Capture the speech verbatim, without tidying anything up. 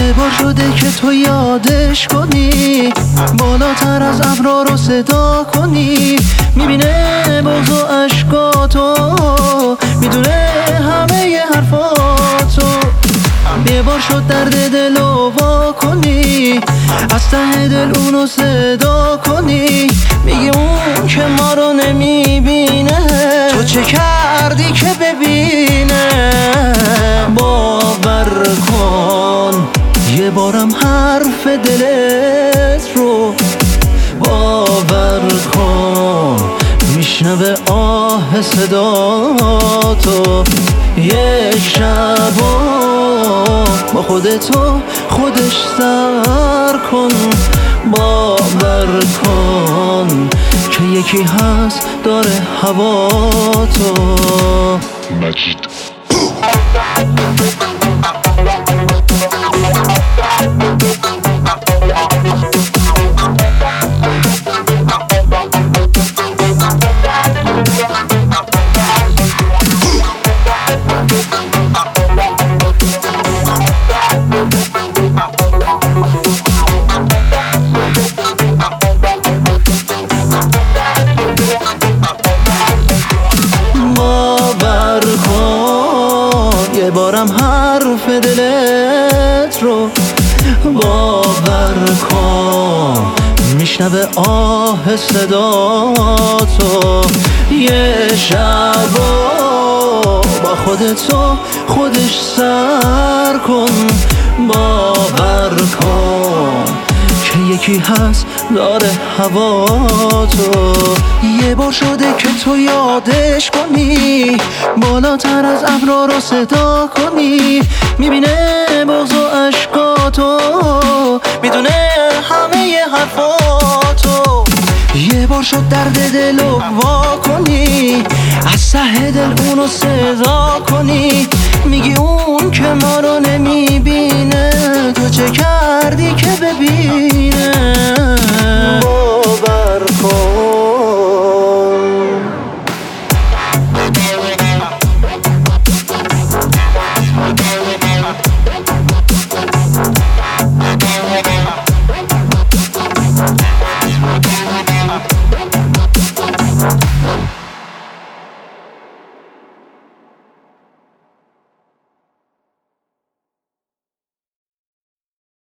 یه بار شده که تو یادش کنی، بالاتر از ابرا رو صدا کنی. میبینه بغض و عشقاتو، میدونه همه ی حرفاتو. یه بار شد درد دلو وا کنی، از ته دل اونو صدا کنی. میگه اون که ما رو نمیبینه، تو چه کردی که ببینه؟ باور کن یه بارم حرف دلت رو باور کن، میشنوه آه صداتو. یک شبا با خودتو خودش سر کن، باور کن که یکی هست داره هواتو. مجید باور کن یه بارم حرف دلت رو باور کن، میشنوه آه صداتو. یه شبا با خودتو خودش سر کن، باور کن که یکی هست داره هواتو. یه بار شده که تو یادش کنی، بالاتر از ابرا رو صدا کنی. میبینه بغض و عشقاتو، میدونه همه ی حرفاتو. یه بار شد درد دلو وا کنی، از ته دل اونو صدا کنی. میگی اون که ما رو نمیبینه، تو چه کردی که ببینه؟ باور کن